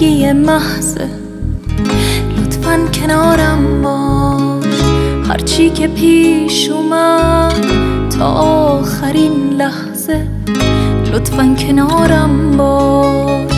زندگی محضه، لطفاً کنارم باش. هرچی که پیش اومد تا آخرین لحظه، لطفاً کنارم باش.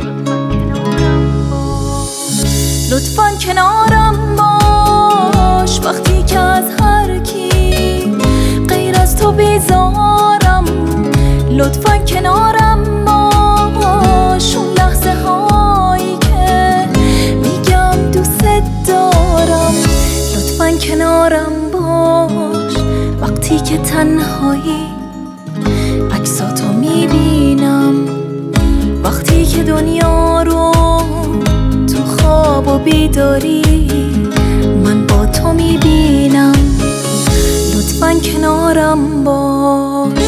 لطفاً کنارم باش وقتی که از هر کی غیر از تو بیزارم. لطفاً کنارم باش اون لحظه هایی که میگم دوست دارم. لطفاً کنارم باش وقتی که تنهایی عکساتو میبینم، وقتی که دنیا رو تو خواب و بیداری من با تو میبینم. لطفاً کنارم باش.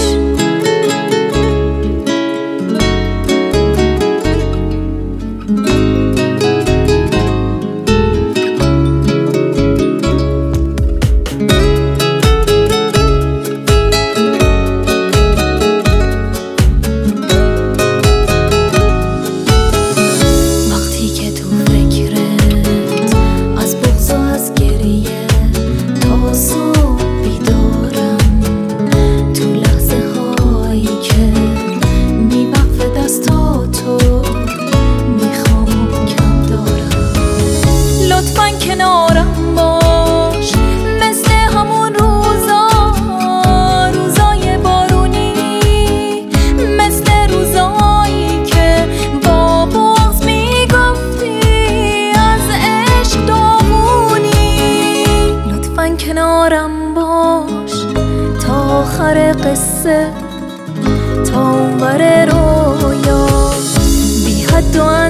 کنارم باش مثل همون روزای بارونی، مثل روزایی که با بغض میگفتی از عشق داغونی. لطفاً کنارم باش تا آخر قصه، تا اونور رویا بی حد و